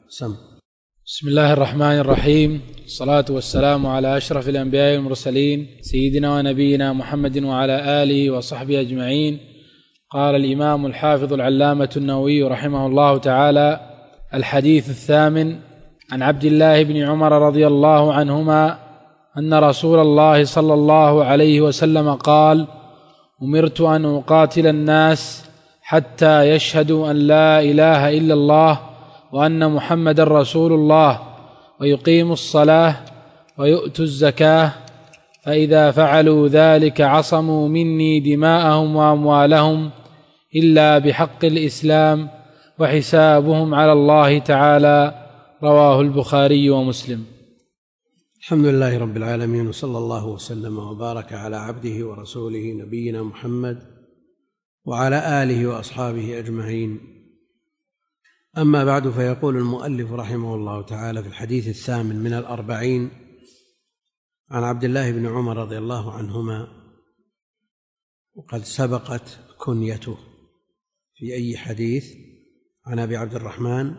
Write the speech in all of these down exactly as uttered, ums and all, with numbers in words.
سم. بسم الله الرحمن الرحيم، الصلاة والسلام على أشرف الأنبياء والمرسلين سيدنا ونبينا محمد وعلى آله وصحبه أجمعين. قال الإمام الحافظ العلامة النووي رحمه الله تعالى: الحديث الثامن عن عبد الله بن عمر رضي الله عنهما أن رسول الله صلى الله عليه وسلم قال: أمرت أن أقاتل الناس حتى يشهدوا أن لا إله إلا الله وأن محمد رسول الله ويقيموا الصلاة ويؤتوا الزكاة، فإذا فعلوا ذلك عصموا مني دماءهم وأموالهم إلا بحق الإسلام وحسابهم على الله تعالى. رواه البخاري ومسلم. الحمد لله رب العالمين، وصلى الله وسلم وبارك على عبده ورسوله نبينا محمد وعلى آله وأصحابه أجمعين. أما بعد، فيقول المؤلف رحمه الله تعالى في الحديث الثامن من الأربعين عن عبد الله بن عمر رضي الله عنهما، وقد سبقت كنيته في أي حديث؟ عن أبي عبد الرحمن،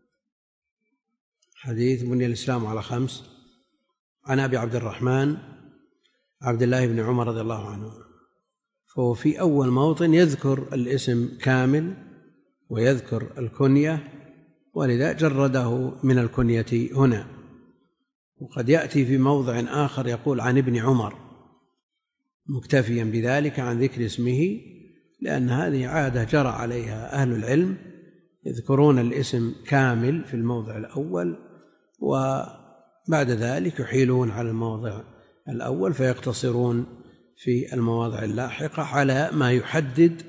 حديث بني الإسلام على خمس، عن أبي عبد الرحمن عبد الله بن عمر رضي الله عنه، فهو في أول موطن يذكر الاسم كامل ويذكر الكنية، ولذا جرده من الكنية هنا. وقد يأتي في موضع آخر يقول عن ابن عمر مكتفيا بذلك عن ذكر اسمه، لأن هذه عادة جرى عليها أهل العلم، يذكرون الاسم كامل في الموضع الأول وبعد ذلك يحيلون على الموضع الأول فيقتصرون في المواضع اللاحقة على ما يحدد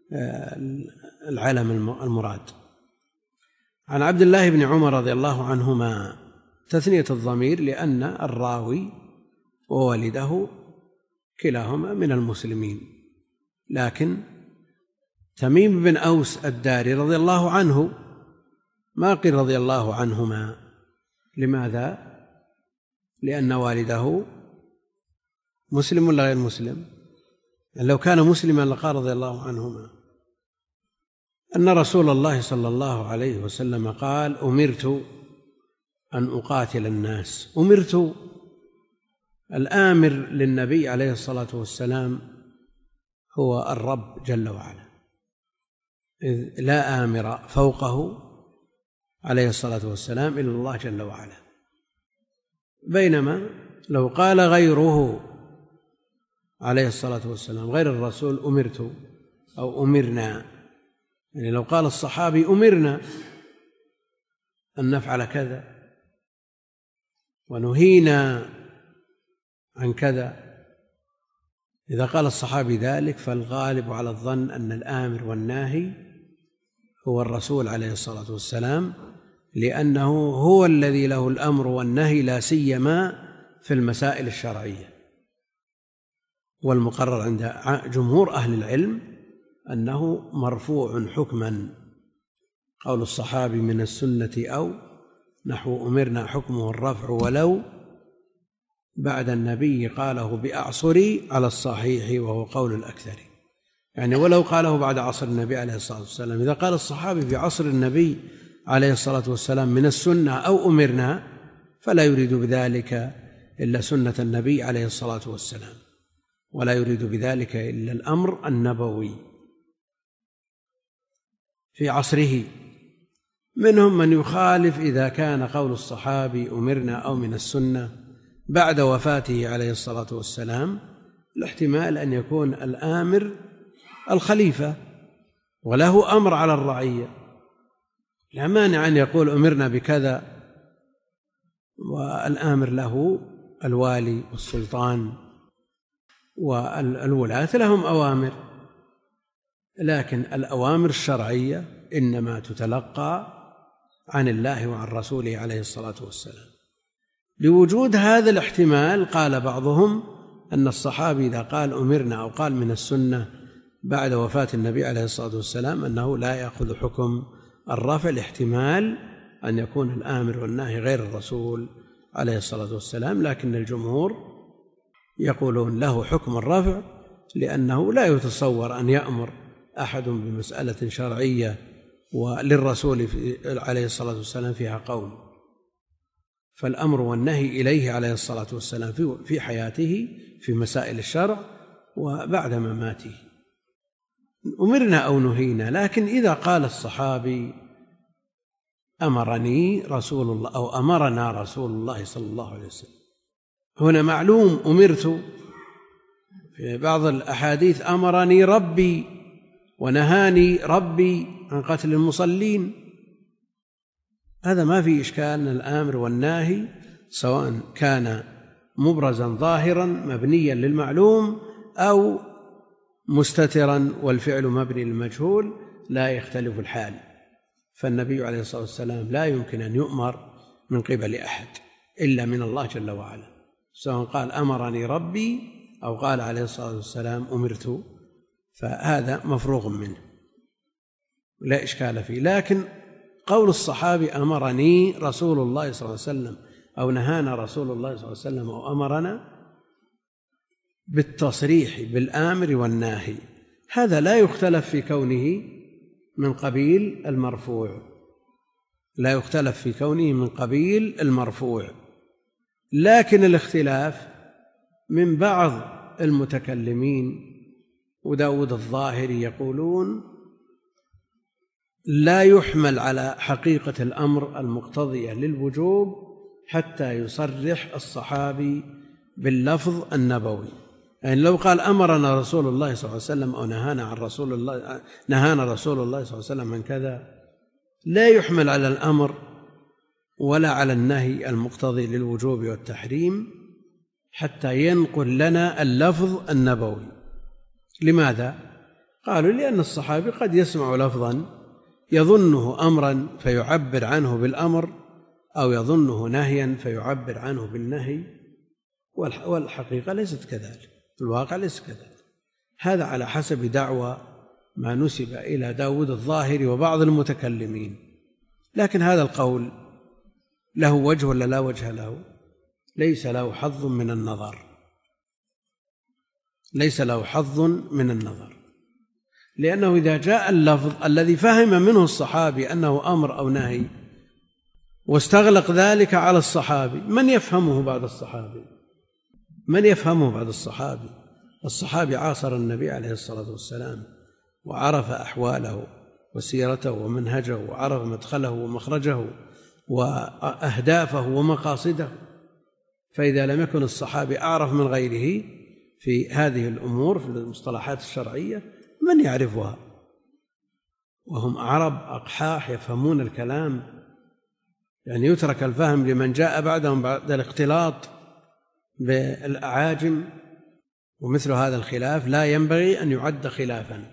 العلم المراد. عن عبد الله بن عمر رضي الله عنهما، تثنية الضمير لأن الراوي ووالده كلاهما من المسلمين، لكن تميم بن أوس الداري رضي الله عنه ما قيل رضي الله عنهما. لماذا؟ لأن والده مسلم ولا غير مسلم؟ لو كان مسلما لقال رضي الله عنهما. أن رسول الله صلى الله عليه وسلم قال: أمرت أن أقاتل الناس. أمرت، الآمر للنبي عليه الصلاة والسلام هو الرب جل وعلا، إذ لا آمر فوقه عليه الصلاة والسلام إلا الله جل وعلا. بينما لو قال غيره عليه الصلاة والسلام غير الرسول أمرت أو أمرنا، يعني لو قال الصحابي أمرنا أن نفعل كذا ونهينا عن كذا، إذا قال الصحابي ذلك فالغالب على الظن أن الآمر والناهي هو الرسول عليه الصلاة والسلام، لأنه هو الذي له الأمر والنهي، لا سيما في المسائل الشرعية. والمقرر عند جمهور أهل العلم أنه مرفوع حكما. قول الصحابي من السنة أو نحو أمرنا حكمه الرفع، ولو بعد النبي قاله بأعصري على الصحيح وهو قول الأكثر، يعني ولو قاله بعد عصر النبي عليه الصلاة والسلام. إذا قال الصحابي في عصر النبي عليه الصلاة والسلام من السنة أو أمرنا، فلا يريد بذلك إلا سنة النبي عليه الصلاة والسلام، ولا يريد بذلك إلا الأمر النبوي في عصره. منهم من يخالف إذا كان قول الصحابي أمرنا أو من السنة بعد وفاته عليه الصلاة والسلام، الاحتمال أن يكون الآمر الخليفة وله أمر على الرعية، لا مانع أن يقول أمرنا بكذا والآمر له الوالي والسلطان، والولاة لهم أوامر، لكن الأوامر الشرعية إنما تتلقى عن الله وعن رسوله عليه الصلاة والسلام. لوجود هذا الاحتمال قال بعضهم أن الصحابي إذا قال أمرنا أو قال من السنة بعد وفاة النبي عليه الصلاة والسلام أنه لا يأخذ حكم الرفع، الاحتمال أن يكون الآمر والناهي غير الرسول عليه الصلاة والسلام، لكن الجمهور يقولون له حكم الرفع، لأنه لا يتصور أن يأمر أحد بمسألة شرعية وللرسول عليه الصلاة والسلام فيها قول، فالأمر والنهي إليه عليه الصلاة والسلام في حياته في مسائل الشرع وبعد مماته. أمرنا أو نهينا، لكن إذا قال الصحابي أمرني رسول الله أو أمرنا رسول الله صلى الله عليه وسلم، هنا معلوم أمرت. في بعض الأحاديث أمرني ربي ونهاني ربي عن قتل المصلين، هذا ما في إشكال. الآمر والناهي سواء كان مبرزا ظاهرا مبنيا للمعلوم أو مستترا والفعل مبني للمجهول لا يختلف الحال. فالنبي عليه الصلاة والسلام لا يمكن أن يؤمر من قبل أحد إلا من الله جل وعلا، سواء قال أمرني ربي أو قال عليه الصلاة والسلام أمرت، فهذا مفروغ منه لا إشكال فيه. لكن قول الصحابي أمرني رسول الله صلى الله عليه وسلم أو نهانا رسول الله صلى الله عليه وسلم أو أمرنا بالتصريح بالآمر والناهي، هذا لا يختلف في كونه من قبيل المرفوع، لا يختلف في كونه من قبيل المرفوع. لكن الاختلاف من بعض المتكلمين وداود الظاهري يقولون لا يحمل على حقيقة الأمر المقتضية للوجوب حتى يصرح الصحابي باللفظ النبوي. يعني لو قال أمرنا رسول الله صلى الله عليه وسلم أو نهانا عن رسول الله نهانا رسول الله صلى الله عليه وسلم عن كذا، لا يحمل على الأمر ولا على النهي المقتضي للوجوب والتحريم حتى ينقل لنا اللفظ النبوي. لماذا؟ قالوا لأن الصحابي قد يسمع لفظا يظنه أمرا فيعبر عنه بالأمر، أو يظنه نهيا فيعبر عنه بالنهي، والحقيقة ليست كذلك، في الواقع ليس كذلك. هذا على حسب دعوى ما نسب إلى داود الظاهري وبعض المتكلمين. لكن هذا القول له وجه ولا لا وجه له؟ ليس له حظ من النظر، ليس له حظ من النظر، لأنه إذا جاء اللفظ الذي فهم منه الصحابي أنه أمر أو نهي واستغلق ذلك على الصحابي، من يفهمه بعد الصحابي؟ من يفهمه بعد الصحابي؟ الصحابي عاصر النبي عليه الصلاة والسلام وعرف أحواله وسيرته ومنهجه وعرف مدخله ومخرجه وأهدافه ومقاصده، فإذا لم يكن الصحابي أعرف من غيره في هذه الأمور في المصطلحات الشرعية من يعرفها؟ وهم عرب أقحاح يفهمون الكلام، يعني يترك الفهم لمن جاء بعدهم بعد الاختلاط بالأعاجم، ومثل هذا الخلاف لا ينبغي أن يعد خلافا.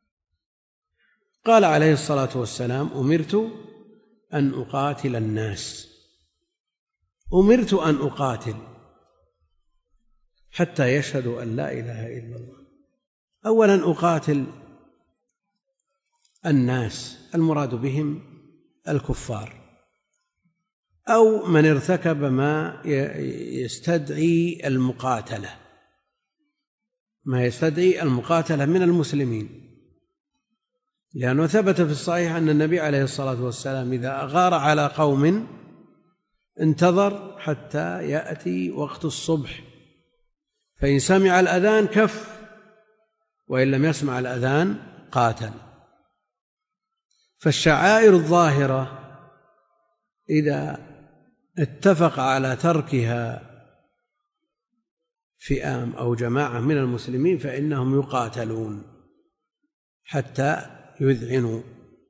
قال عليه الصلاة والسلام أمرت أن أقاتل الناس، أمرت أن أقاتل حتى يشهدوا أن لا إله إلا الله. أولا أقاتل الناس المراد بهم الكفار أو من ارتكب ما يستدعي المقاتلة ما يستدعي المقاتلة من المسلمين، لأنه ثبت في الصحيح أن النبي عليه الصلاة والسلام إذا أغار على قوم انتظر حتى يأتي وقت الصبح، فإن سمع الأذان كف، وإن لم يسمع الأذان قاتل. فالشعائر الظاهرة إذا اتفق على تركها فئام أو جماعة من المسلمين فإنهم يقاتلون حتى يذعنوا.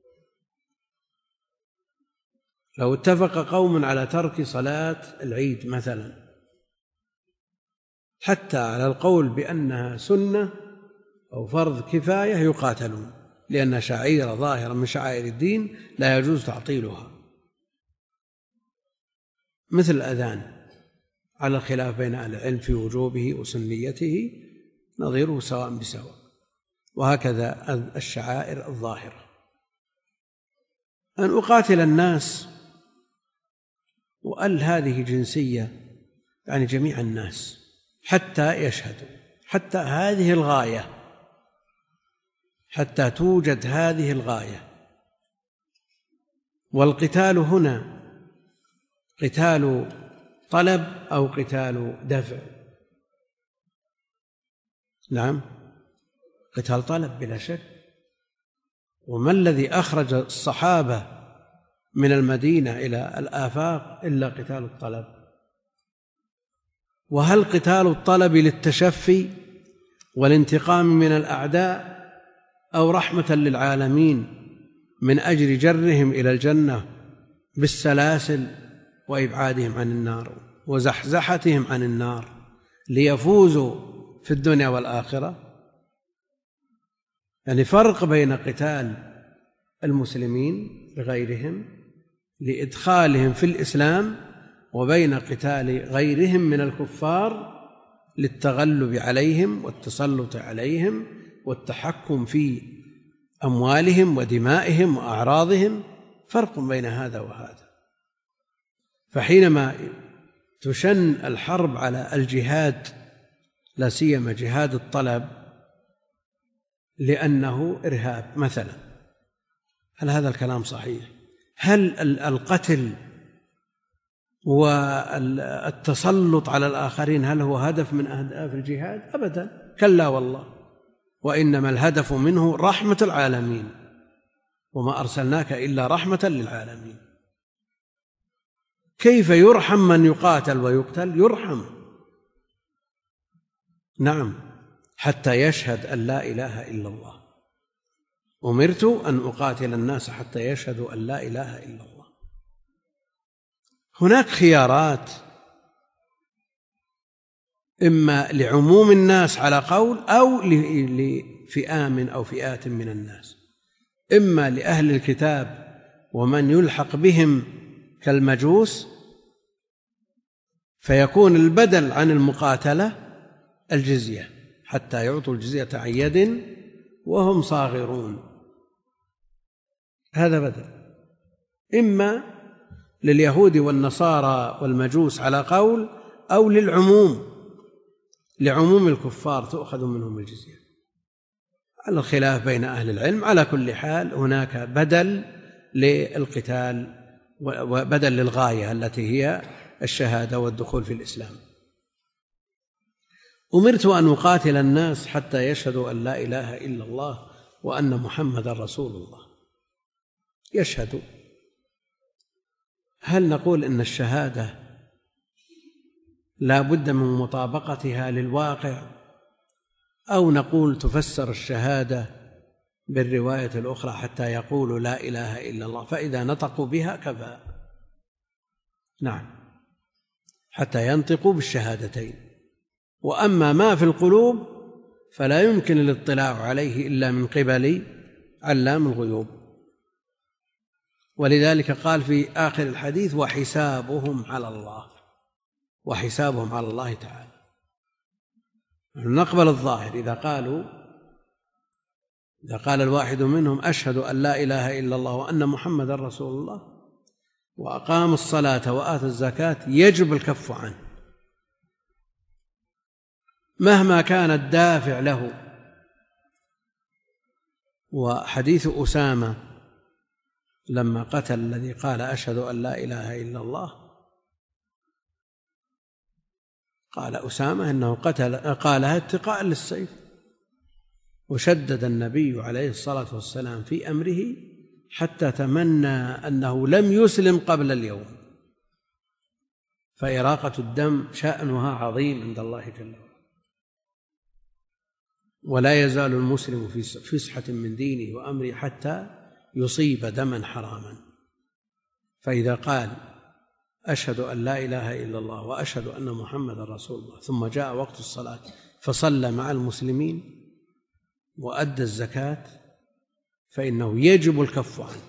لو اتفق قوم على ترك صلاة العيد مثلا حتى على القول بأنها سنة أو فرض كفاية يقاتلون، لأن شعيرة ظاهرة من شعائر الدين لا يجوز تعطيلها، مثل الأذان على الخلاف بين أهل العلم في وجوبه وسنيته، نظيره سواء بسواء، وهكذا الشعائر الظاهرة. أن أقاتل الناس، وأل هذه جنسية يعني جميع الناس حتى يشهدوا، حتى هذه الغاية، حتى توجد هذه الغاية والقتال هنا قتال طلب أو قتال دفع؟ نعم، قتال طلب بلا شك. وما الذي أخرج الصحابة من المدينة إلى الآفاق إلا قتال الطلب؟ وهل قتال الطلب للتشفي والانتقام من الأعداء أو رحمة للعالمين من أجل جرهم إلى الجنة بالسلاسل وإبعادهم عن النار وزحزحتهم عن النار ليفوزوا في الدنيا والآخرة؟ يعني فرق بين قتال المسلمين لغيرهم لإدخالهم في الإسلام وبين قتال غيرهم من الكفار للتغلب عليهم والتسلط عليهم والتحكم في أموالهم ودمائهم وأعراضهم. فرق بين هذا وهذا. فحينما تشن الحرب على الجهاد، لا سيما جهاد الطلب، لأنه إرهاب مثلا، هل هذا الكلام صحيح؟ هل القتل والتسلط على الآخرين هل هو هدف من أهداف الجهاد؟ أبدا، كلا والله، وإنما الهدف منه رحمة العالمين، وما أرسلناك إلا رحمة للعالمين. كيف يرحم من يقاتل ويقتل؟ يرحم، نعم، حتى يشهد أن لا إله إلا الله. أمرت أن أقاتل الناس حتى يشهدوا أن لا إله إلا الله. هناك خيارات، إما لعموم الناس على قول أو لفئام أو فئات من الناس، إما لأهل الكتاب ومن يلحق بهم كالمجوس فيكون البدل عن المقاتلة الجزية حتى يعطوا الجزية عن يد وهم صاغرون، هذا بدل. إما لليهود والنصارى والمجوس على قول أو للعموم، لعموم الكفار تؤخذ منهم الجزية، على الخلاف بين أهل العلم. على كل حال هناك بدل للقتال وبدل للغاية التي هي الشهادة والدخول في الإسلام. أمرت أن أقاتل الناس حتى يشهدوا أن لا إله إلا الله وأن محمدا رسول الله. يشهدوا، هل نقول إن الشهادة لا بد من مطابقتها للواقع، أو نقول تفسر الشهادة بالرواية الأخرى حتى يقولوا لا إله إلا الله فإذا نطقوا بها كفى؟ نعم، حتى ينطقوا بالشهادتين. وأما ما في القلوب فلا يمكن الاطلاع عليه إلا من قبل علام الغيوب. ولذلك قال في آخر الحديث وحسابهم على الله، وحسابهم على الله تعالى. نقبل الظاهر إذا قالوا إذا قال الواحد منهم أشهد أن لا إله إلا الله وأن محمدا رسول الله وأقام الصلاة وآتى الزكاة يجب الكف عنه مهما كان الدافع له. وحديث أسامة لما قتل الذي قال أشهد أن لا إله إلا الله، قال أسامة إنه قتل قالها اتقاء للسيف، وشدد النبي عليه الصلاة والسلام في أمره حتى تمنى أنه لم يسلم قبل اليوم. فإراقة الدم شأنها عظيم عند الله جل وعلا، ولا يزال المسلم في فسحة من دينه وأمره حتى يصيب دما حراما. فإذا قال أشهد أن لا إله إلا الله وأشهد أن محمدا رسول الله ثم جاء وقت الصلاة فصلى مع المسلمين وأدى الزكاة فإنه يجب الكف عنه،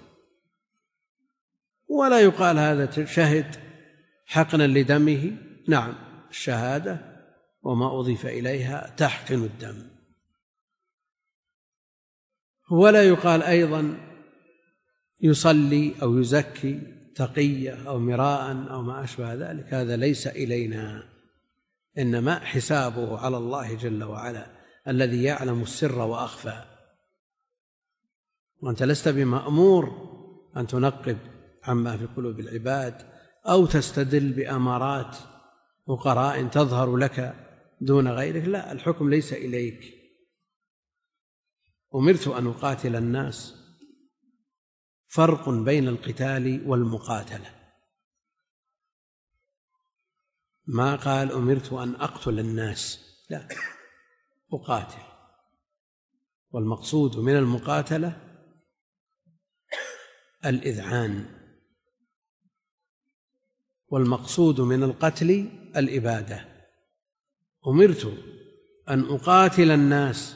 ولا يقال هذا شهد حقنا لدمه. نعم، الشهادة وما أضيف إليها تحقن الدم. ولا يقال أيضا يصلي أو يزكي تقية أو مراء أو ما أشبه ذلك، هذا ليس إلينا، إنما حسابه على الله جل وعلا الذي يعلم السر وأخفى. وأنت لست بمأمور أن تنقب عما في قلوب العباد أو تستدل بأمارات وقرائن تظهر لك دون غيرك. لا، الحكم ليس إليك. أمرت أن أقاتل الناس. فرق بين القتال والمقاتلة. ما قال أمرت أن أقتل الناس، لا، أقاتل. والمقصود من المقاتلة الإذعان، والمقصود من القتل الإبادة. أمرت أن أقاتل الناس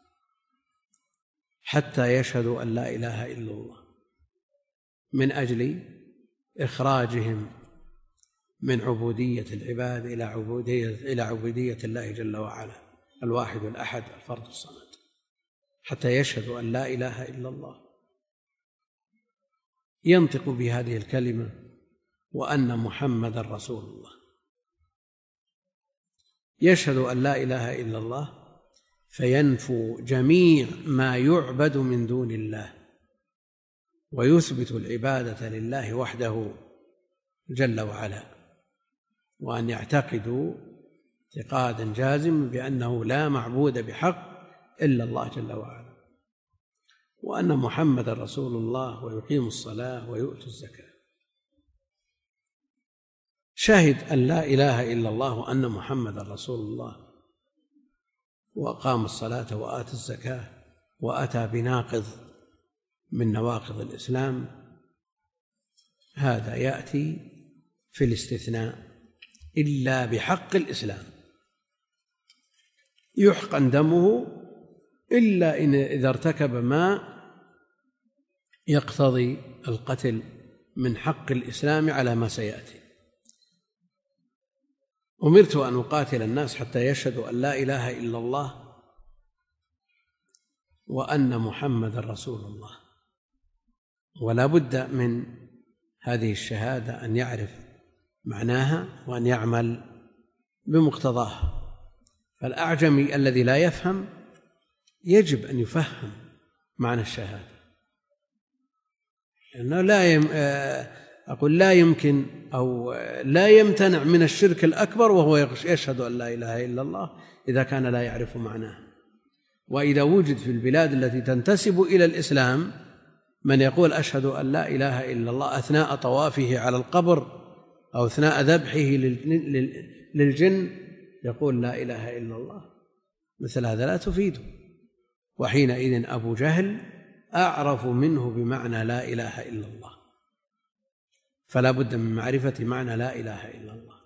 حتى يشهدوا أن لا إله إلا الله، من أجل إخراجهم من عبودية العباد إلى عبودية إلى عبودية الله جل وعلا الواحد الأحد الفرد الصمد، حتى يشهدوا أن لا إله إلا الله. ينطق بهذه الكلمة وأن محمدا رسول الله، يشهد أن لا إله إلا الله، فينفو جميع ما يعبد من دون الله، ويثبت العبادة لله وحده جل وعلا، وأن يعتقدوا اعتقادا جازما بأنه لا معبود بحق إلا الله جل وعلا، وأن محمدا رسول الله، ويقيم الصلاة ويؤتي الزكاة. شهد أن لا إله إلا الله وأن محمدا رسول الله، وأقام الصلاة وآتى الزكاة، وأتى بناقض من نواقض الإسلام. هذا يأتي في الاستثناء إلا بحق الإسلام، يحقن دمه إلا إن إذا ارتكب ما يقتضي القتل من حق الإسلام على ما سيأتي. أمرت أن أقاتل الناس حتى يشهدوا أن لا إله إلا الله وأن محمدا رسول الله. ولا بد من هذه الشهادة أن يعرف معناها وأن يعمل بمقتضاها. فالأعجمي الذي لا يفهم يجب أن يفهم معنى الشهادة، لأنه لا يم... أقول لا يمكن أو لا يمتنع من الشرك الأكبر وهو يشهد أن لا إله إلا الله إذا كان لا يعرف معناه. وإذا وجد في البلاد التي تنتسب إلى الإسلام من يقول أشهد أن لا إله إلا الله أثناء طوافه على القبر أو أثناء ذبحه للجن، يقول لا إله إلا الله، مثل هذا لا تفيده. وحينئذ أبو جهل أعرف منه بمعنى لا إله إلا الله، فلا بد من معرفة معنى لا إله إلا الله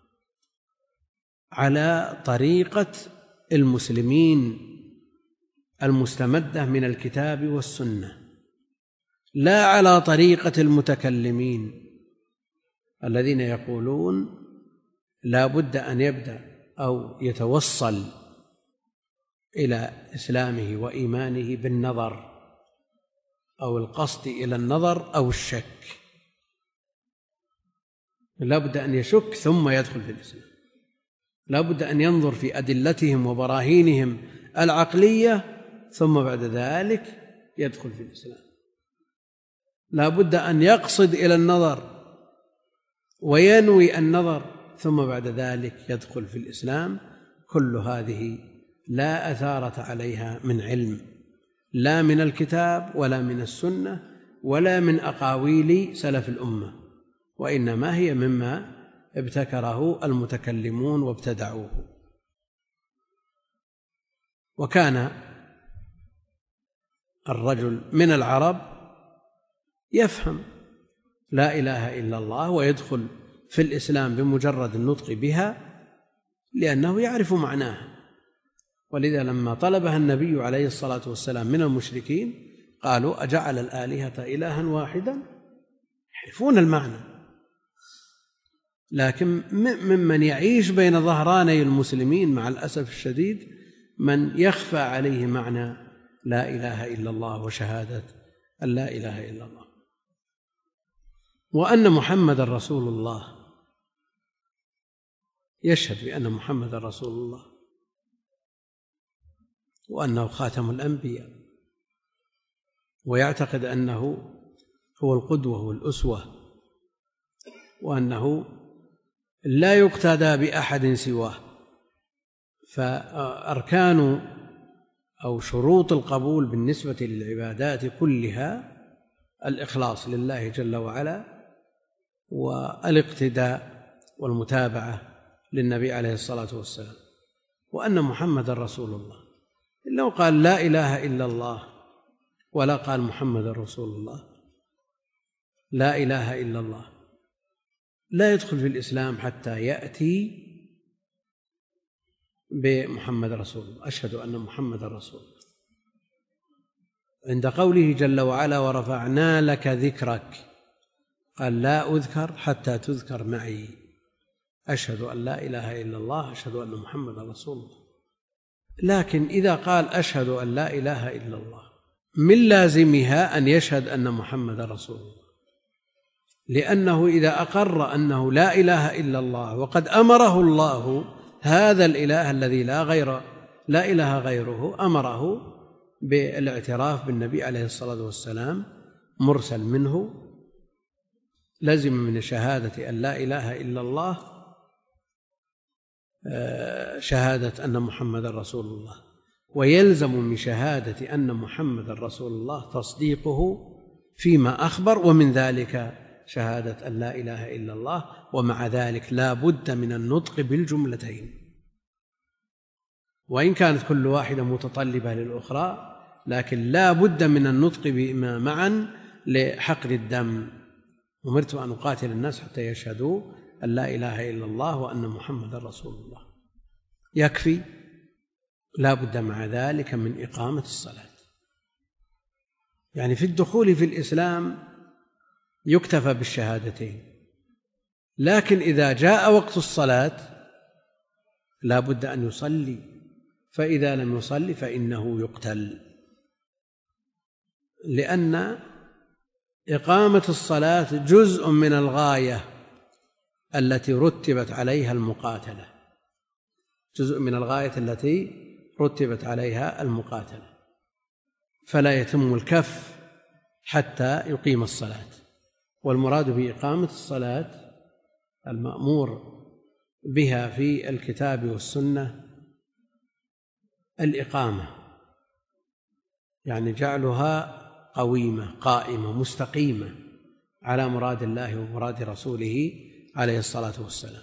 على طريقة المسلمين المستمدة من الكتاب والسنة، لا على طريقة المتكلمين الذين يقولون لا بد أن يبدأ أو يتوصل إلى إسلامه وإيمانه بالنظر أو القصد إلى النظر أو الشك. لا بد أن يشك ثم يدخل في الإسلام، لا بد أن ينظر في أدلتهم وبراهينهم العقلية ثم بعد ذلك يدخل في الإسلام. لا بد أن يقصد إلى النظر وينوي النظر ثم بعد ذلك يدخل في الإسلام. كل هذه لا أثارة عليها من علم، لا من الكتاب ولا من السنة ولا من أقاويل سلف الأمة، وإنما هي مما ابتكره المتكلمون وابتدعوه. وكان الرجل من العرب يفهم لا إله إلا الله ويدخل في الإسلام بمجرد النطق بها لأنه يعرف معناها. ولذا لما طلبها النبي عليه الصلاة والسلام من المشركين قالوا أجعل الآلهة إلها واحدا، يعرفون المعنى. لكن ممن يعيش بين ظهراني المسلمين مع الأسف الشديد من يخفى عليه معنى لا إله إلا الله وشهادة أن لا إله إلا الله وأن محمد رسول الله. يشهد بأن محمد رسول الله وأنه خاتم الأنبياء، ويعتقد أنه هو القدوة والأسوة وأنه لا يقتدى بأحد سواه. فأركان أو شروط القبول بالنسبة للعبادات كلها الإخلاص لله جل وعلا، والاقتداء والمتابعة للنبي عليه الصلاة والسلام، وأن محمد رسول الله. لو قال لا إله إلا الله ولا قال محمد رسول الله، لا إله إلا الله، لا يدخل في الإسلام حتى يأتي بمحمد رسول الله، أشهد أن محمد رسول الله. عند قوله جل وعلا ورفعنا لك ذكرك، قال لا أذكر حتى تذكر معي، أشهد أن لا إله إلا الله، أشهد أن محمد رسول الله. لكن إذا قال أشهد أن لا إله إلا الله، من لازمها أن يشهد أن محمد رسول الله، لأنه إذا أقر أنه لا إله إلا الله وقد أمره الله، هذا الإله الذي لا غير لا إله غيره، أمره بالاعتراف بالنبي عليه الصلاة والسلام مرسل منه، لزم من شهادة أن لا إله إلا الله شهادة أن محمد رسول الله، ويلزم من شهادة أن محمد رسول الله تصديقه فيما أخبر، ومن ذلك شهادة أن لا إله إلا الله. ومع ذلك لا بد من النطق بالجملتين، وإن كانت كل واحدة متطلبة للأخرى، لكن لا بد من النطق بهما معا لحقن الدم. أمرت أن أقاتل الناس حتى يشهدوا أن لا إله إلا الله وأن محمد رسول الله، يكفي. لا بد مع ذلك من إقامة الصلاة. يعني في الدخول في الإسلام يكتفى بالشهادتين، لكن إذا جاء وقت الصلاة لا بد أن يصلي، فإذا لم يصلي فإنه يقتل، لأن إقامة الصلاة جزء من الغاية التي رتبت عليها المقاتلة، جزء من الغاية التي رتبت عليها المقاتلة، فلا يتم الكف حتى يقيم الصلاة. والمراد بإقامة الصلاة المأمور بها في الكتاب والسنة الإقامة، يعني جعلها قويمة قائمة مستقيمة على مراد الله ومراد رسوله عليه الصلاة والسلام،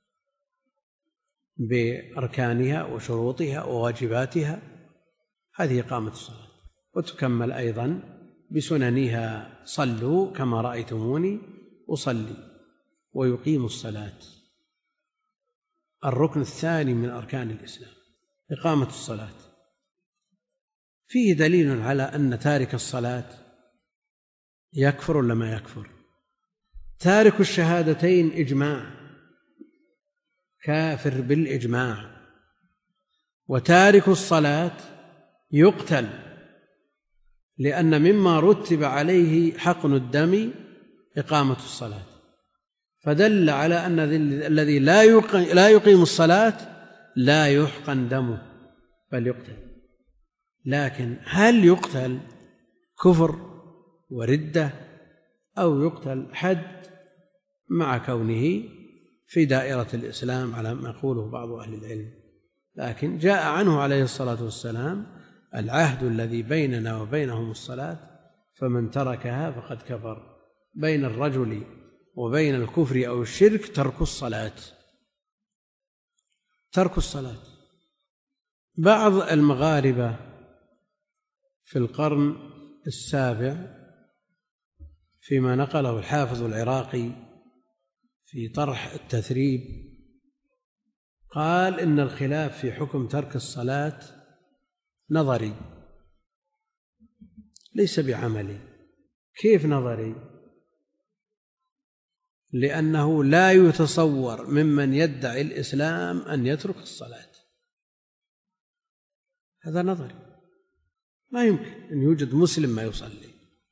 بأركانها وشروطها وواجباتها. هذه إقامة الصلاة، وتكمل أيضا بسننها: صلوا كما رأيتموني أصلي، ويقيم الصلاة. الركن الثاني من أركان الإسلام إقامة الصلاة. فيه دليل على أن تارك الصلاة يكفر ولا ما يكفر؟ تارك الشهادتين إجماع كافر بالإجماع، وتارك الصلاة يقتل، لأن مما رتب عليه حقن الدم إقامة الصلاة، فدل على أن الذي لا يقيم الصلاة لا يحقن دمه بل يقتل. لكن هل يقتل كفر وردة أو يقتل حد مع كونه في دائرة الإسلام على ما يقوله بعض أهل العلم؟ لكن جاء عنه عليه الصلاة والسلام: العهد الذي بيننا وبينهم الصلاة فمن تركها فقد كفر. بين الرجل وبين الكفر أو الشرك ترك الصلاة، ترك الصلاة. بعض المغاربة في القرن السابع فيما نقله الحافظ العراقي في طرح التثريب قال إن الخلاف في حكم ترك الصلاة نظري ليس بعملي. كيف نظري؟ لأنه لا يتصور ممن يدعي الإسلام أن يترك الصلاة، هذا نظري. ما يمكن أن يوجد مسلم ما يصلي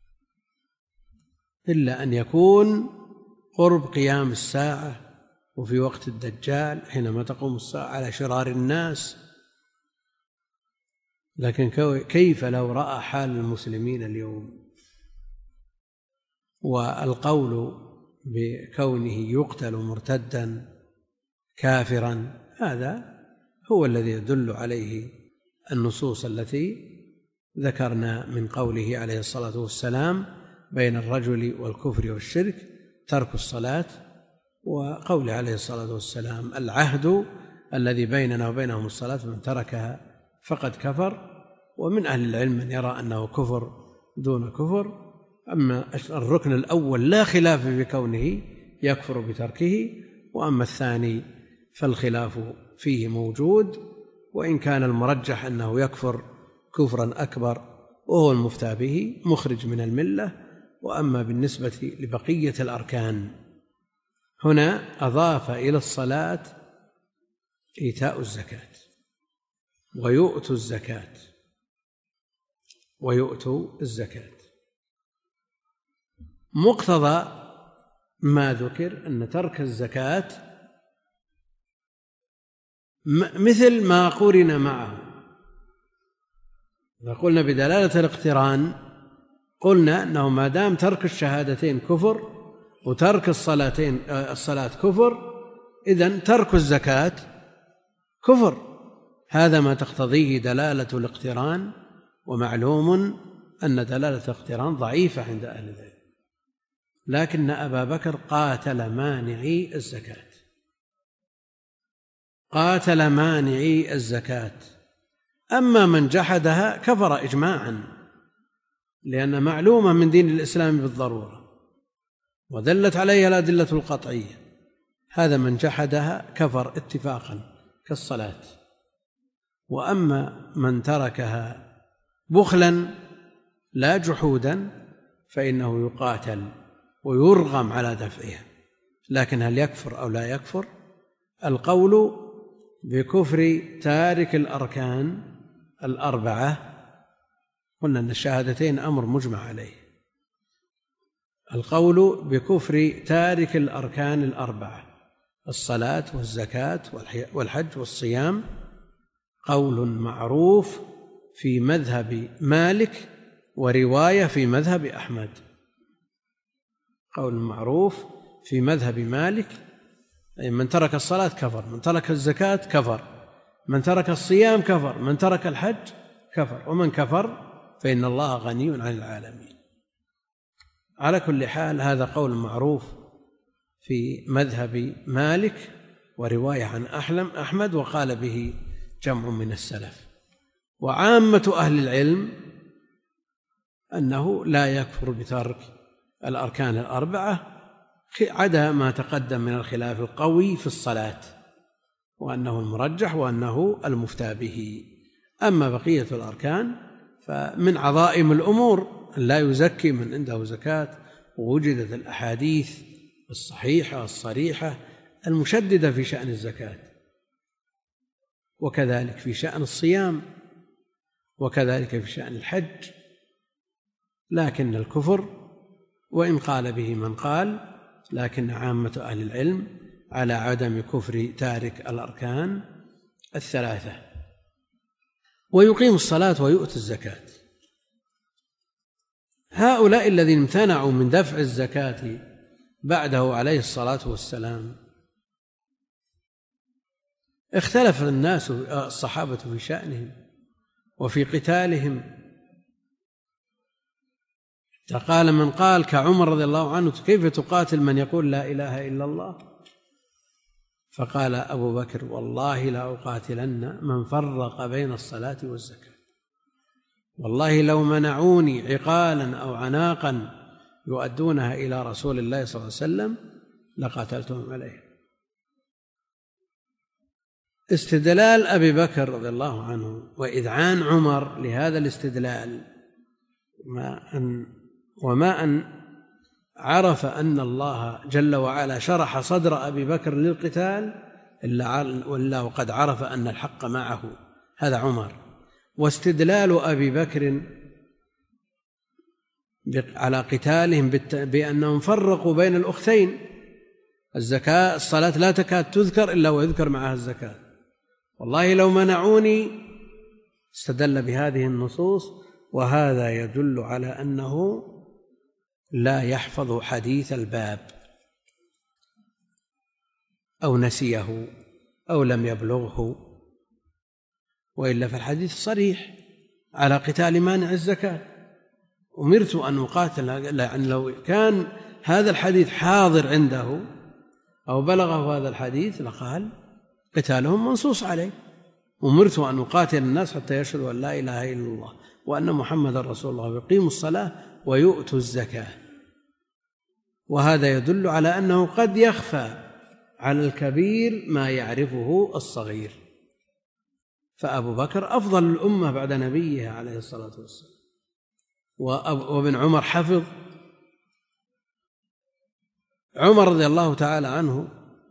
إلا أن يكون قرب قيام الساعة وفي وقت الدجال حينما تقوم الساعة على شرار الناس. لكن كيف لو رأى حال المسلمين اليوم؟ والقول بكونه يقتل مرتدا كافرا، هذا هو الذي يدل عليه النصوص التي ذكرنا من قوله عليه الصلاة والسلام بين الرجل والكفر والشرك ترك الصلاة، وقوله عليه الصلاة والسلام العهد الذي بيننا وبينهم الصلاة من تركها فقد كفر. ومن أهل العلم من يرى أنه كفر دون كفر. أما الركن الأول لا خلاف في كونه يكفر بتركه، وأما الثاني فالخلاف فيه موجود، وإن كان المرجح أنه يكفر كفرا أكبر وهو المفتى به مخرج من الملة. وأما بالنسبة لبقية الأركان هنا أضاف إلى الصلاة إيتاء الزكاة ويؤتوا الزكاة ويؤتوا الزكاة. مقتضى ما ذكر أن ترك الزكاة مثل ما قرن معه. إذا قلنا بدلالة الاقتران قلنا أنه ما دام ترك الشهادتين كفر وترك الصلاتين الصلاة كفر، إذن ترك الزكاة كفر. هذا ما تقتضيه دلالة الاقتران، ومعلوم أن دلالة الاقتران ضعيفة عند أهل العلم، لكن أبا بكر قاتل مانعي الزكاة قاتل مانعي الزكاة أما من جحدها كفر إجماعا، لأن معلومة من دين الإسلام بالضرورة ودلت عليها الأدلة القطعية. هذا من جحدها كفر اتفاقا كالصلاة. وأما من تركها بخلا لا جحودا فإنه يقاتل ويرغم على دفعها. لكن هل يكفر أو لا يكفر؟ القول بكفر تارك الأركان الأربعة، قلنا أن الشهادتين أمر مجمع عليه. القول بكفر تارك الأركان الأربعة الصلاة والزكاة والحج والصيام قول معروف في مذهب مالك ورواية في مذهب أحمد. قول معروف في مذهب مالك أي من ترك الصلاة كفر، من ترك الزكاة كفر، من ترك الصيام كفر، من ترك الحج كفر، ومن كفر فإن الله غني عن العالمين. على كل حال هذا قول معروف في مذهب مالك ورواية عن أحمد، وقال به جمع من السلف. وعامة أهل العلم أنه لا يكفر بترك الأركان الأربعة عدا ما تقدم من الخلاف القوي في الصلاة، وأنه المرجح وأنه المفتى به. أما بقية الأركان فمن عظائم الأمور أن لا يزكي من عنده زكاة، ووجدت الأحاديث الصحيحة الصريحة المشددة في شأن الزكاة، وكذلك في شأن الصيام، وكذلك في شأن الحج. لكن الكفر وإن قال به من قال، لكن عامة أهل العلم على عدم كفر تارك الأركان الثلاثة. ويقيم الصلاة ويؤتي الزكاة. هؤلاء الذين امتنعوا من دفع الزكاة بعده عليه الصلاة والسلام اختلف الناس الصحابة في شأنهم وفي قتالهم. قال من قال كعمر رضي الله عنه كيف تقاتل من يقول لا إله إلا الله؟ فقال أبو بكر والله لا أقاتلن من فرق بين الصلاة والزكاة، والله لو منعوني عقالا أو عناقا يؤدونها إلى رسول الله صلى الله عليه وسلم لقاتلتهم عليه. استدلال أبي بكر رضي الله عنه وإذعان عمر لهذا الاستدلال ما أن وما أن عرف أن الله جل وعلا شرح صدر أبي بكر للقتال إلا وقد عرف أن الحق معه، هذا عمر. واستدلال أبي بكر على قتالهم بأنهم فرقوا بين الأختين، الزكاة الصلاة لا تكاد تذكر إلا ويذكر معها الزكاة، والله لو منعوني، استدل بهذه النصوص. وهذا يدل على أنه لا يحفظ حديث الباب أو نسيه أو لم يبلغه، وإلا فالحديث صريح على قتال مانع الزكاة. أمرت أن أقاتل، يعني لو كان هذا الحديث حاضر عنده أو بلغه هذا الحديث لقال قتالهم منصوص عليه. أمرت أن أقاتل الناس حتى يشهدوا أن لا إله إلا الله وأن محمدا رسول الله ويقيموا الصلاة ويؤتوا الزكاة. وهذا يدل على أنه قد يخفى على الكبير ما يعرفه الصغير. فأبو بكر أفضل الأمة بعد نبيه عليه الصلاة والسلام، وابن عمر حفظ. عمر رضي الله تعالى عنه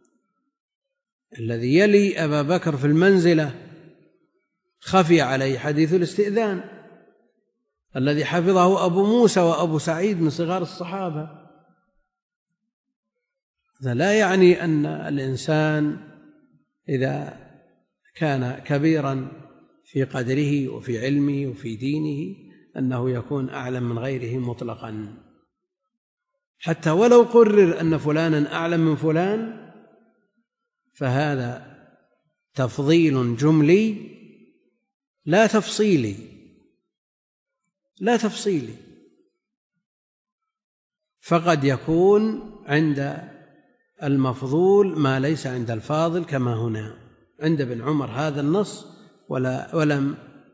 الذي يلي أبا بكر في المنزلة خفي عليه حديث الاستئذان الذي حفظه أبو موسى وأبو سعيد من صغار الصحابة. هذا لا يعني أن الإنسان إذا كان كبيرا في قدره وفي علمه وفي دينه أنه يكون أعلم من غيره مطلقا، حتى ولو قرر أن فلانا أعلم من فلان فهذا تفضيل جملي لا تفصيلي لا تفصيلي فقد يكون عند المفضول ما ليس عند الفاضل، كما هنا عند ابن عمر هذا النص ولا ولم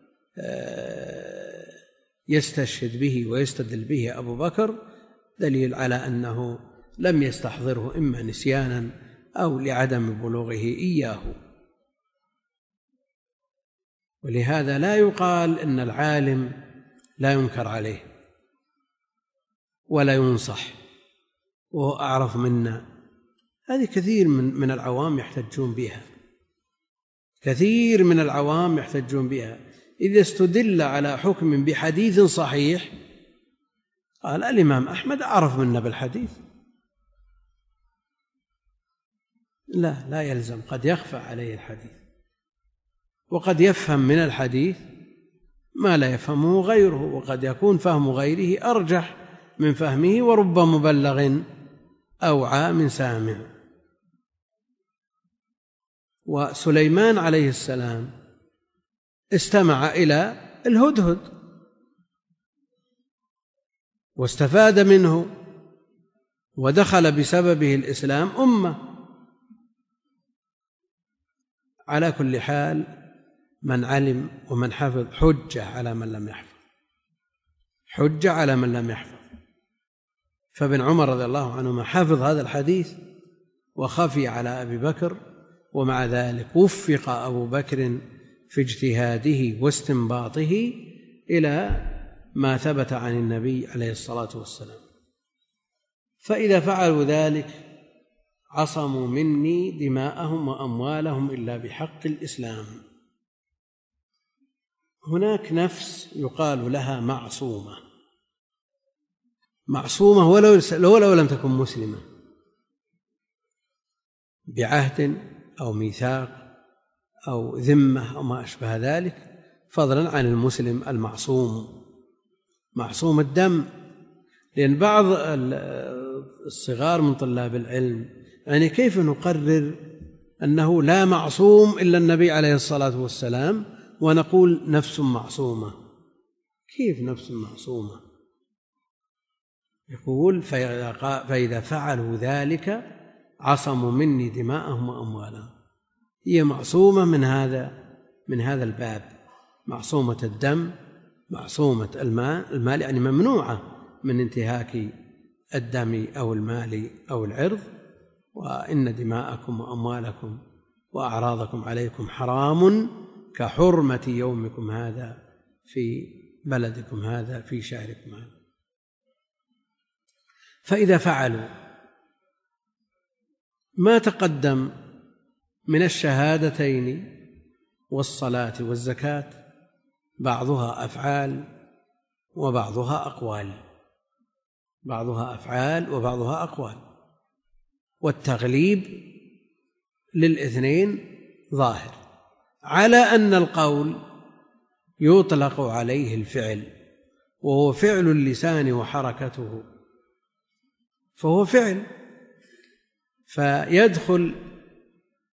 يستشهد به ويستدل به أبو بكر، دليل على أنه لم يستحضره إما نسيانا أو لعدم بلوغه إياه. ولهذا لا يقال إن العالم لا ينكر عليه ولا ينصح وهو أعرف منا. هذه كثير من من العوام يحتجون بها، كثير من العوام يحتجون بها. إذا استدل على حكم بحديث صحيح قال الإمام أحمد أعرف منا بالحديث. لا لا يلزم، قد يخفى عليه الحديث، وقد يفهم من الحديث ما لا يفهمه غيره، وقد يكون فهم غيره أرجح من فهمه، ورب مبلغ أوعى من سامع. وسليمان عليه السلام استمع إلى الهدهد واستفاد منه ودخل بسببه الإسلام أمة. على كل حال من علم ومن حفظ حجة على من لم يحفظ، حجة على من لم يحفظ. فابن عمر رضي الله عنهما حفظ هذا الحديث وخفي على أبي بكر، ومع ذلك وفق أبو بكر في اجتهاده واستنباطه إلى ما ثبت عن النبي عليه الصلاة والسلام. فإذا فعلوا ذلك عصموا مني دماءهم وأموالهم إلا بحق الإسلام. هناك نفس يقال لها معصومة، معصومة ولو ولو لم تكن مسلمة، بعهد أو ميثاق أو ذمة أو ما أشبه ذلك، فضلا عن المسلم المعصوم معصوم الدم. لأن بعض الصغار من طلاب العلم يعني كيف نقرر أنه لا معصوم إلا النبي عليه الصلاة والسلام ونقول نفس معصومة؟ كيف نفس معصومة؟ يقول فإذا فعلوا ذلك عصموا مني دماءهم وأموالهم. هي معصومة من هذا من هذا الباب، معصومة الدم، معصومة المال، المال يعني ممنوعة من انتهاك الدم أو المال أو العرض. وإن دماءكم وأموالكم وأعراضكم عليكم حرام كحرمة يومكم هذا في بلدكم هذا في شهركم هذا. فإذا فعلوا ما تقدم من الشهادتين والصلاة والزكاة، بعضها أفعال وبعضها أقوال، بعضها أفعال وبعضها أقوال، والتغليب للاثنين ظاهر، على أن القول يطلق عليه الفعل، وهو فعل اللسان وحركته، فهو فعل، فيدخل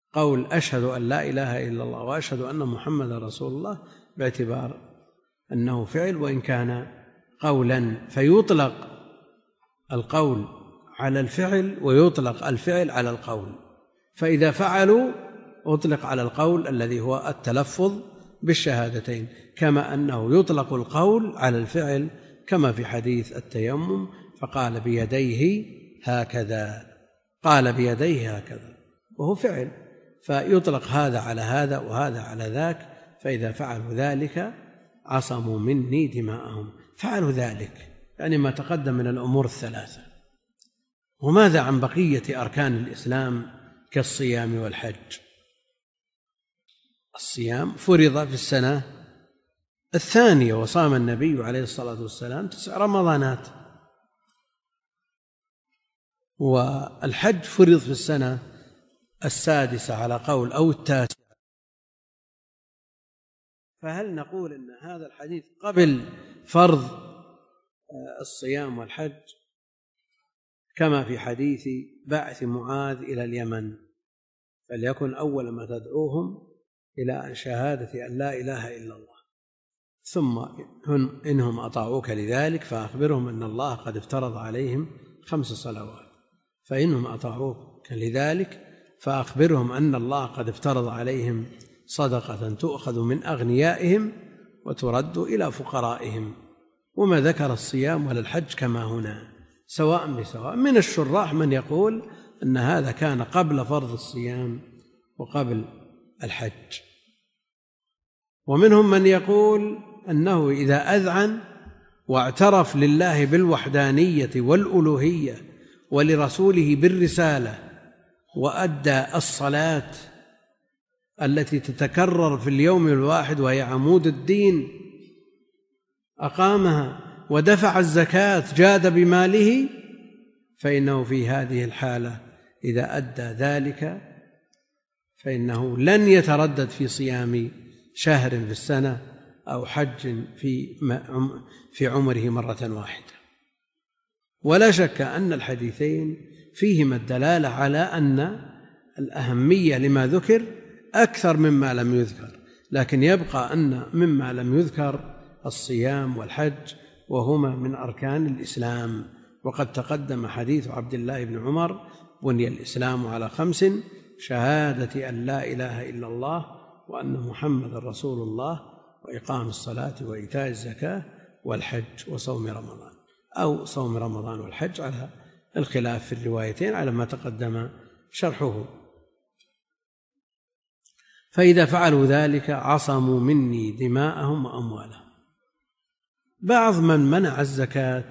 قول أشهد أن لا إله إلا الله وأشهد أن محمد رسول الله باعتبار أنه فعل وإن كان قولا، فيطلق القول على الفعل ويطلق الفعل على القول، فإذا فعلوا أطلق على القول الذي هو التلفظ بالشهادتين، كما أنه يطلق القول على الفعل كما في حديث التيمم فقال بيديه هكذا، قال بيديه هكذا وهو فعل، فيطلق هذا على هذا وهذا على ذاك، فإذا فعلوا ذلك عصموا مني دماءهم. فعلوا ذلك يعني ما تقدم من الأمور الثلاثة. وماذا عن بقية أركان الإسلام كالصيام والحج؟ الصيام فرض في السنة الثانية، وصام النبي عليه الصلاة والسلام تسع رمضانات، والحج فرض في السنة السادسة على قول أو التاسعة. فهل نقول إن هذا الحديث قبل فرض الصيام والحج كما في حديث بعث معاذ إلى اليمن فليكن أول ما تدعوهم إلى شهادة أن لا إله إلا الله، ثم إنهم أطاعوك لذلك فأخبرهم أن الله قد افترض عليهم خمس صلوات، فإنهم أطاعوك لذلك فأخبرهم أن الله قد افترض عليهم صدقة تؤخذ من أغنيائهم وترد إلى فقرائهم. وما ذكر الصيام ولا الحج كما هنا سواء بسواء. من الشراح من يقول أن هذا كان قبل فرض الصيام وقبل الحج، ومنهم من يقول أنه إذا أذعن واعترف لله بالوحدانية والألوهية ولرسوله بالرسالة وأدى الصلاة التي تتكرر في اليوم الواحد وهي عمود الدين أقامها ودفع الزكاة جاد بماله، فإنه في هذه الحالة إذا أدى ذلك فإنه لن يتردد في صيام شهر في السنة أو حج في في عمره مرة واحدة. ولا شك أن الحديثين فيهما الدلالة على أن الأهمية لما ذكر أكثر مما لم يذكر، لكن يبقى أن مما لم يذكر الصيام والحج وهما من أركان الإسلام. وقد تقدم حديث عبد الله بن عمر بني الإسلام على خمس: شهادة أن لا إله إلا الله وأن محمد رسول الله وإقام الصلاة وإيتاء الزكاة والحج وصوم رمضان، أو صوم رمضان والحج على الخلاف في الروايتين على ما تقدم شرحه. فإذا فعلوا ذلك عصموا مني دماءهم وأموالهم. بعض من منع الزكاة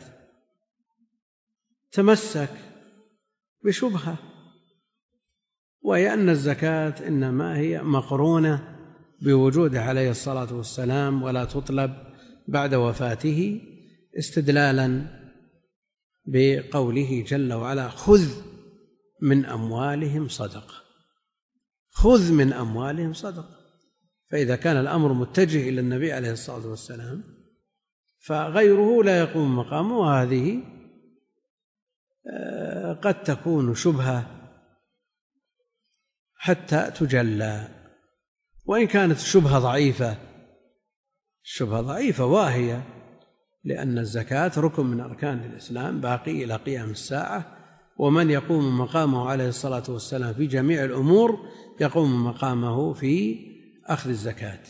تمسك بشبهة، وهي أن الزكاة إنما هي مقرونة بوجوده عليه الصلاة والسلام ولا تطلب بعد وفاته، استدلالا بقوله جل وعلا: خذ من أموالهم صدقة. خذ من أموالهم صدقة. فإذا كان الأمر متجه إلى النبي عليه الصلاة والسلام فغيره لا يقوم مقامه، وهذه قد تكون شبهة حتى تجلى، وإن كانت الشبهة ضعيفة الشبهة ضعيفة واهية، لأن الزكاة ركن من أركان الإسلام باقي إلى قيام الساعة، ومن يقوم مقامه عليه الصلاة والسلام في جميع الأمور يقوم مقامه في أخذ الزكاة.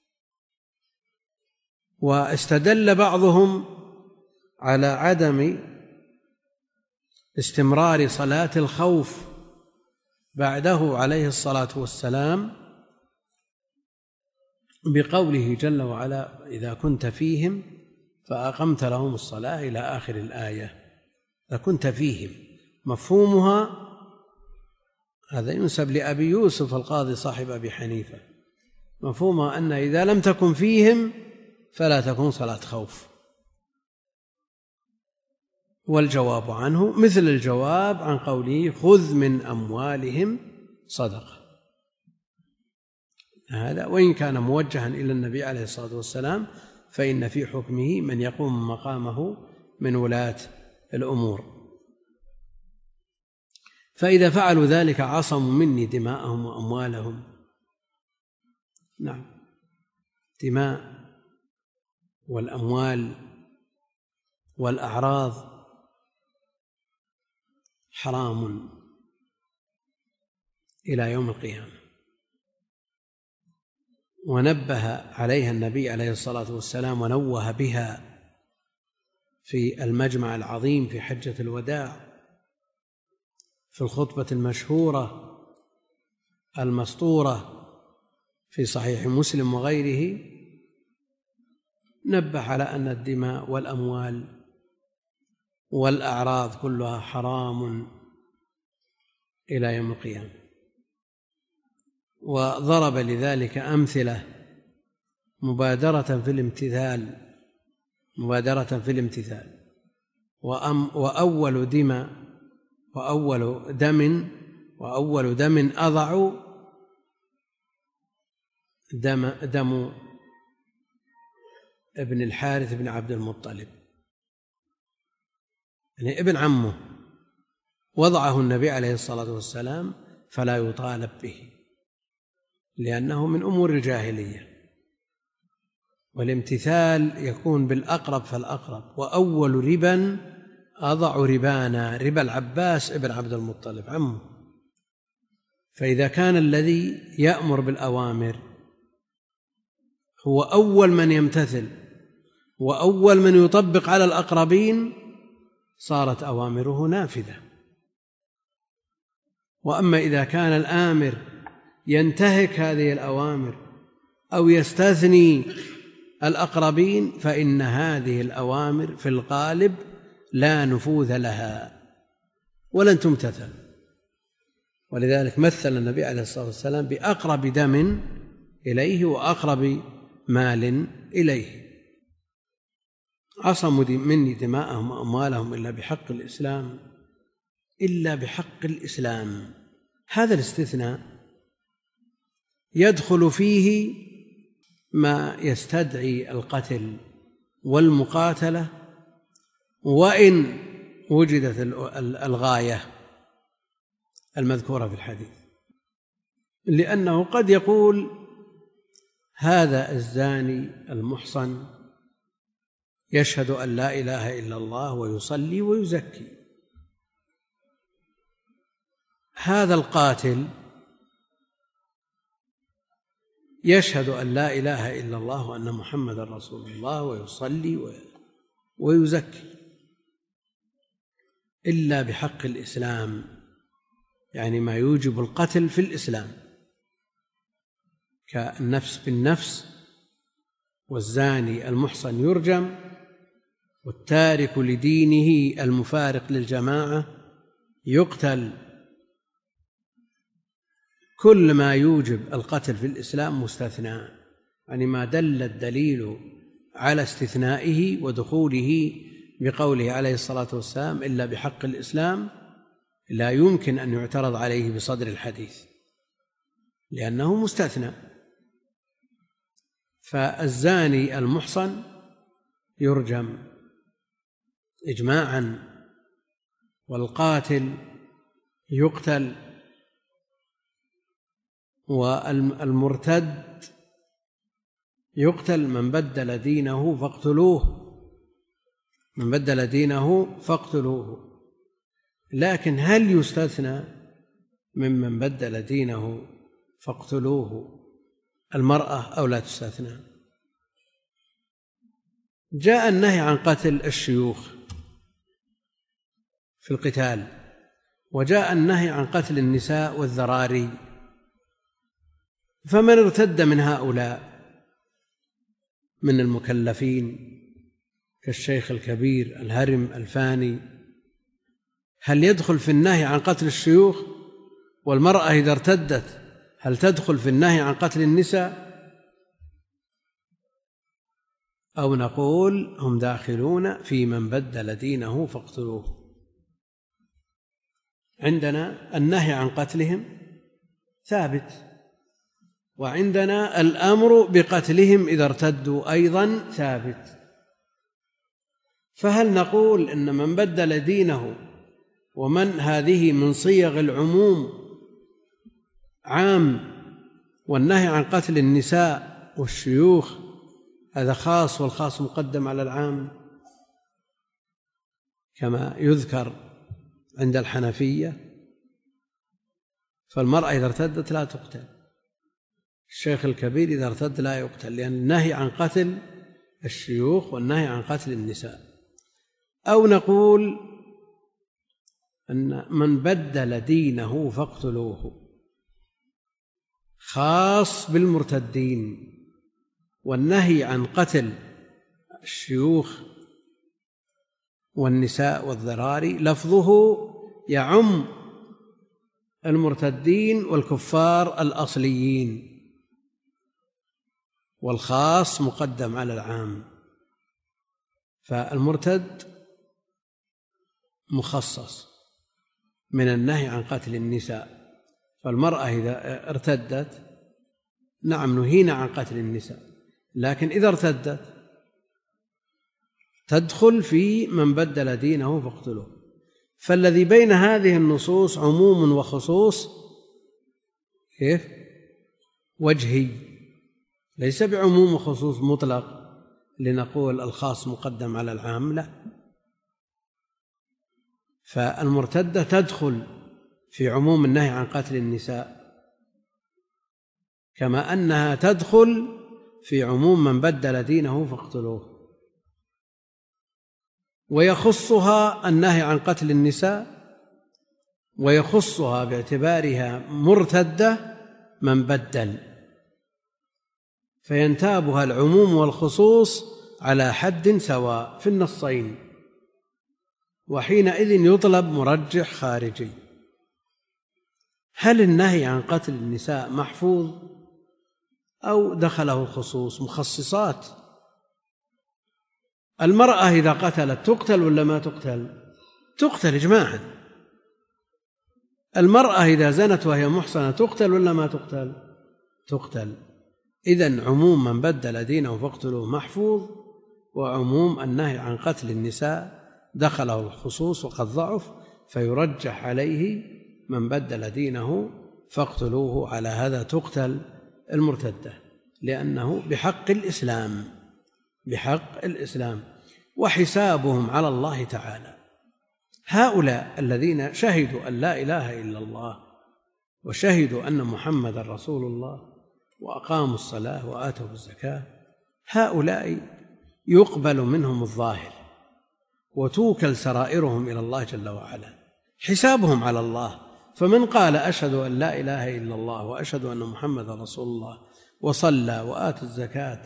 واستدل بعضهم على عدم استمرار صلاة الخوف بعده عليه الصلاة والسلام بقوله جل وعلا: إذا كنت فيهم فأقمت لهم الصلاة إلى آخر الآية. إذا كنت فيهم مفهومها هذا ينسب لأبي يوسف القاضي صاحب أبي حنيفة، مفهومها أن إذا لم تكن فيهم فلا تكون صلاة خوف. والجواب عنه مثل الجواب عن قوله: خذ من أموالهم صدقة. هذا وإن كان موجها إلى النبي عليه الصلاة والسلام فإن في حكمه من يقوم مقامه من ولاة الأمور. فإذا فعلوا ذلك عصموا مني دماءهم وأموالهم. نعم، دماء والأموال والأعراض حرام إلى يوم القيامة، ونبه عليها النبي عليه الصلاة والسلام ونوه بها في المجمع العظيم في حجة الوداع في الخطبة المشهورة المسطورة في صحيح مسلم وغيره، نبه على أن الدماء والأموال والأعراض كلها حرام إلى يوم القيامة، وضرب لذلك أمثلة مبادرة في الامتثال مبادرة في الامتثال وأم وأول دم وأول دم وأول دم أضع دم دم ابن الحارث بن عبد المطلب، يعني ابن عمه، وضعه النبي عليه الصلاة والسلام فلا يطالب به لأنه من أمور الجاهلية، والامتثال يكون بالأقرب فالأقرب. وأول ربا أضع ربانا، ربا العباس ابن عبد المطلب عمه. فإذا كان الذي يأمر بالأوامر هو أول من يمتثل وأول من يطبق على الأقربين صارت أوامره نافذة. وأما إذا كان الآمر ينتهك هذه الأوامر أو يستثني الأقربين فإن هذه الأوامر في الغالب لا نفوذ لها ولن تمتثل. ولذلك مثل النبي عليه الصلاة والسلام بأقرب دم إليه وأقرب مال إليه. عصموا مني دماءهم وأموالهم إلا بحق الإسلام إلا بحق الإسلام. هذا الاستثناء يدخل فيه ما يستدعي القتل والمقاتلة وإن وجدت الغاية المذكورة في الحديث، لأنه قد يقول هذا الزاني المحصن يشهد أن لا إله إلا الله ويصلي ويزكي، هذا القاتل يشهد أن لا إله إلا الله وأن محمد رسول الله ويصلي ويزكي، إلا بحق الإسلام، يعني ما يوجب القتل في الإسلام كالنفس بالنفس، والزاني المحصن يرجم، والتارك لدينه المفارق للجماعة يقتل. كل ما يوجب القتل في الإسلام مستثنى، يعني ما دل الدليل على استثنائه ودخوله بقوله عليه الصلاة والسلام إلا بحق الإسلام لا يمكن أن يعترض عليه بصدر الحديث لأنه مستثنى. فالزاني المحصن يرجم إجماعا، والقاتل يقتل، والمرتد يقتل. من بدل دينه فاقتلوه من بدل دينه فاقتلوه. لكن هل يستثنى ممن بدل دينه فاقتلوه المرأة أو لا تستثنى؟ جاء النهي عن قتل الشيوخ في القتال، وجاء النهي عن قتل النساء والذراري، فمن ارتد من هؤلاء من المكلفين كالشيخ الكبير الهرم الفاني هل يدخل في النهي عن قتل الشيوخ؟ والمرأة إذا ارتدت هل تدخل في النهي عن قتل النساء؟ أو نقول هم داخلون في من بدل دينه فاقتلوه. عندنا النهي عن قتلهم ثابت، وعندنا الأمر بقتلهم إذا ارتدوا أيضا ثابت. فهل نقول إن من بدل دينه ومن هذه من صيغ العموم عام، والنهي عن قتل النساء والشيوخ هذا خاص، والخاص مقدم على العام كما يذكر عند الحنفية. فالمرأة إذا ارتدت لا تقتل، الشيخ الكبير إذا ارتد لا يقتل، لأن النهي عن قتل الشيوخ والنهي عن قتل النساء. أو نقول أن من بدل دينه فاقتلوه، خاص بالمرتدين، والنهي عن قتل الشيوخ والنساء والذراري لفظه يعم المرتدين والكفار الأصليين، والخاص مقدم على العام. فالمرتد مخصص من النهي عن قتل النساء، فالمرأة إذا ارتدت نعم نهينا عن قتل النساء، لكن إذا ارتدت تدخل في من بدل دينه فاقتلوه. فالذي بين هذه النصوص عموم وخصوص كيف؟ وجهي، ليس بعموم وخصوص مطلق لنقول الخاص مقدم على العام، لا. فالمرتدة تدخل في عموم النهي عن قتل النساء، كما أنها تدخل في عموم من بدل دينه فاقتلوه. ويخصها النهي عن قتل النساء، ويخصها باعتبارها مرتدة من بدل، فينتابها العموم والخصوص على حد سواء في النصين، وحينئذ يطلب مرجح خارجي. هل النهي عن قتل النساء محفوظ أو دخله الخصوص؟ مخصصات. المرأة إذا قتلت تقتل ولا ما تقتل؟ تقتل إجماعا. المرأة إذا زنت وهي محصنة تقتل ولا ما تقتل؟ تقتل. إذن عموم من بدل دينه فاقتلوه محفوظ، وعموم النهي عن قتل النساء دخله الخصوص وقد ضعف، فيرجح عليه من بدل دينه فاقتلوه. على هذا تقتل المرتدة، لأنه بحق الإسلام، بحق الإسلام، وحسابهم على الله تعالى. هؤلاء الذين شهدوا أن لا إله إلا الله وشهدوا أن محمد رسول الله وأقاموا الصلاة وآتوا الزكاة، هؤلاء يقبل منهم الظاهر وتوكل سرائرهم إلى الله جل وعلا، حسابهم على الله. فمن قال أشهد أن لا إله إلا الله وأشهد أن محمد رسول الله وصلى وآتى الزكاة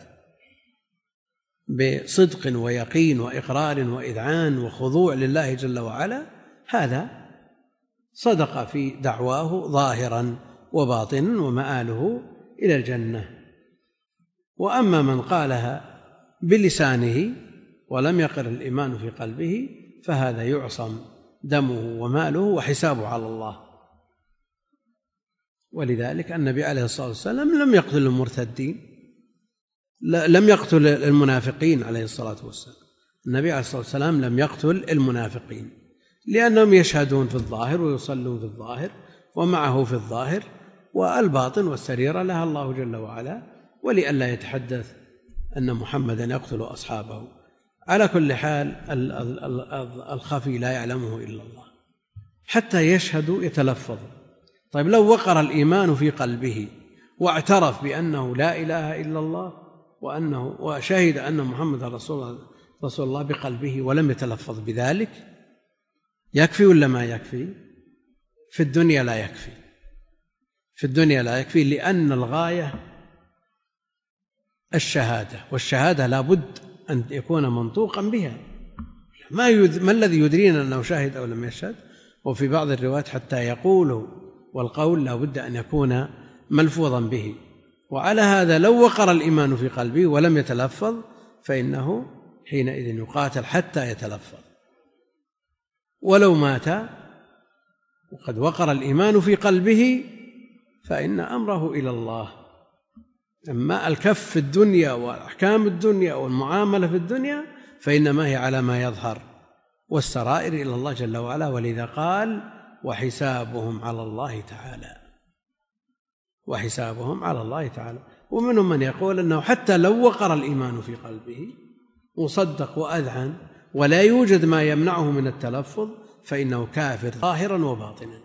بصدق ويقين وإقرار وإذعان وخضوع لله جل وعلا، هذا صدق في دعواه ظاهرا وباطنا ومآله إلى الجنة. وأما من قالها بلسانه ولم يقر الإيمان في قلبه فهذا يعصم دمه وماله وحسابه على الله. ولذلك النبي عليه الصلاة والسلام لم يقتل المرتدين، لم يقتل المنافقين عليه الصلاة والسلام. النبي عليه الصلاة والسلام لم يقتل المنافقين لأنهم يشهدون في الظاهر ويصلون في الظاهر ومعه في الظاهر، والباطن والسريرة لها الله جل وعلا، ولئلا يتحدث أن محمدا يقتل أصحابه. على كل حال الخفي لا يعلمه إلا الله، حتى يشهد يتلفظ. طيب لو وقر الإيمان في قلبه واعترف بأنه لا إله إلا الله وأنه وشهد أن محمد رسول رسول الله بقلبه ولم يتلفظ بذلك، يكفي ولا ما يكفي؟ في الدنيا لا يكفي، في الدنيا لا يكفي، لأن الغاية الشهادة، والشهادة لا بد أن يكون منطوقا بها. ما, يد... ما الذي يدرينا أنه شاهد أو لم يشهد؟ وفي بعض الروايات حتى يقولوا، والقول لا بد أن يكون ملفوظا به. وعلى هذا لو وقر الإيمان في قلبه ولم يتلفظ فإنه حينئذ يقاتل حتى يتلفظ. ولو مات وقد وقر الإيمان في قلبه فإن أمره إلى الله. أما الكف في الدنيا وأحكام الدنيا والمعاملة في الدنيا فإنما هي على ما يظهر، والسرائر إلى الله جل وعلا، ولذا قال وحسابهم على الله تعالى، وحسابهم على الله تعالى. ومنهم من يقول أنه حتى لو وقر الإيمان في قلبه وصدق وأذعن ولا يوجد ما يمنعه من التلفظ فإنه كافر ظاهرا وباطنا.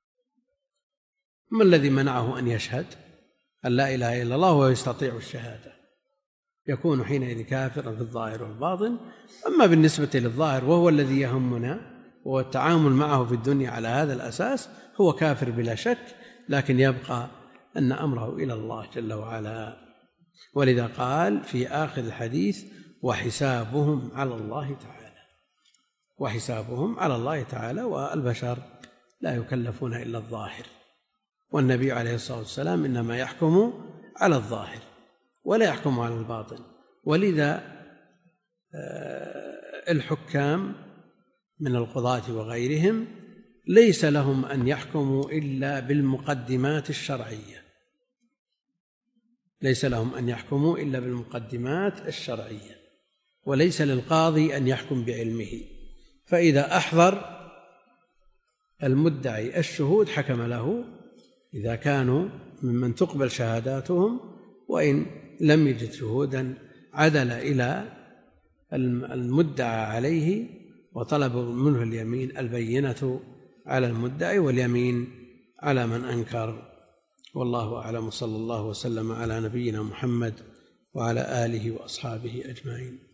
ما الذي منعه أن يشهد أن لا إله إلا الله ويستطيع الشهادة؟ يكون حينئذ كافرا في الظاهر والباطن. أما بالنسبة للظاهر وهو الذي يهمنا وهو التعامل معه في الدنيا على هذا الأساس، هو كافر بلا شك، لكن يبقى أن أمره إلى الله جل وعلا. ولذا قال في آخر الحديث وحسابهم على الله تعالى، وحسابهم على الله تعالى. والبشر لا يكلفون إلا الظاهر، والنبي عليه الصلاة والسلام إنما يحكم على الظاهر ولا يحكم على الباطن. ولذا الحكام من القضاة وغيرهم ليس لهم أن يحكموا إلا بالمقدمات الشرعية، ليس لهم أن يحكموا إلا بالمقدمات الشرعية، وليس للقاضي أن يحكم بعلمه. فإذا أحضر المدعي الشهود حكم له إذا كانوا ممن تقبل شهاداتهم، وإن لم يجد شهودا عدل إلى المدعى عليه وطلب منه اليمين، البينة على المدعي واليمين على من أنكر. والله أعلم، صلى الله وسلم على نبينا محمد وعلى آله وأصحابه أجمعين.